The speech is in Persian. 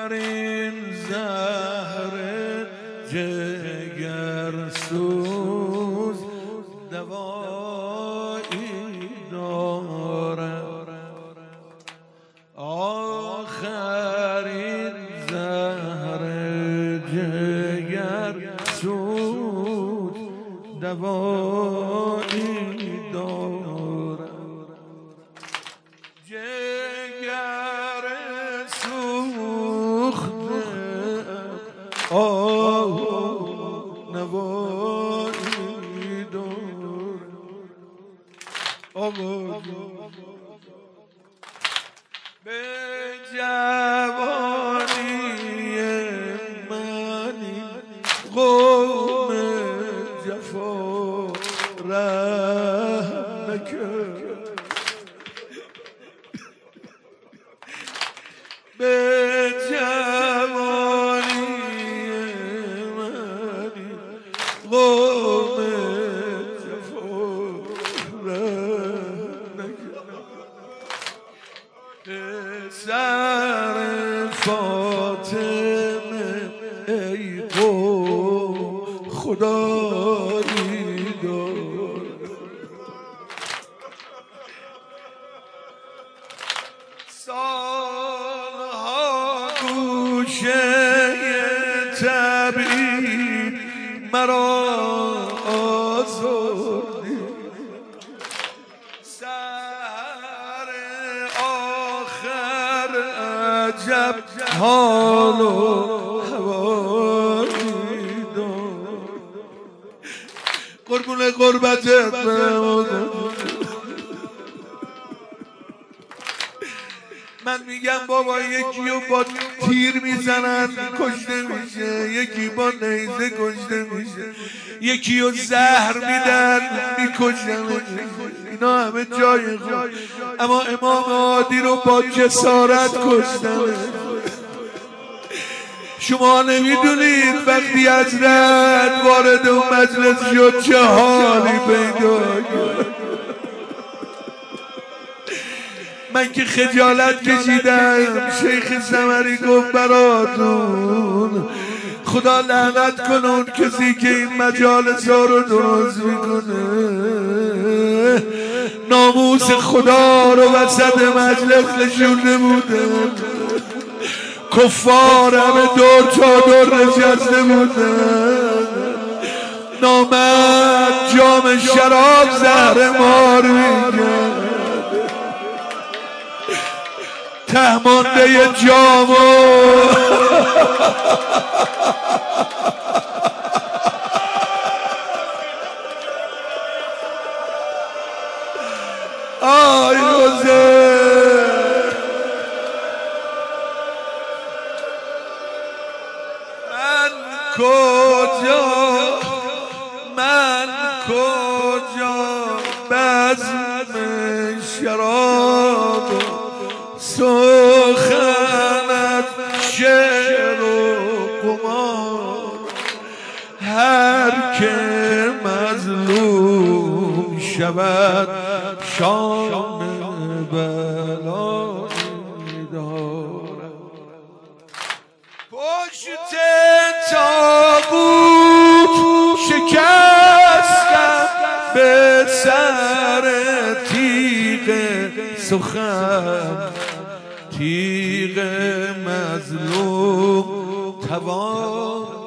آخرین زهر جگرسوز دوایی دارد، آخرین زهر جگرسوز دوایی دارد. جگر سوخته نوایی دارد. به جوانی منی قوم جفا رحم نکرد، به جوانی منی قوم جفا رحم نکرد. پسر فاطمه ای قوم خدایی دارد، سالها گوشه طبیب مرا آزردی، سحر آخر عجب حال و هوایی دارد. قربون قربتت من میگم بابا یکی رو با تیر میزنن کشته میشه، یکی با نیزه کشته میشه، یکی رو زهر میدن میکشن، اینا همه جای خود، اما امام عادی رو با جسارت کشتن. شما نمیدونید وقتی حضرت وارد اون مجلس شد چه حالی پیدا کرد. من که خجالت کشیدم. شیخ سمری گفت براتون خدا لعنت کنه اون کسی که این مجالس ها رو درست میکنه، ناموس خدا رو وسط مجلس نشونده بوده، کفار همه دور چادر نشسته بودن، نامرد جام شراب زهر مار میگن، تهمانده جامو آی روزه من کجا بزم شراب سخنت شعر و قمار، هر که مظلوم شود شام بلایی دارد. پشت تابوت شکستم به سر تیغ سخن، تیغ مظلوم توان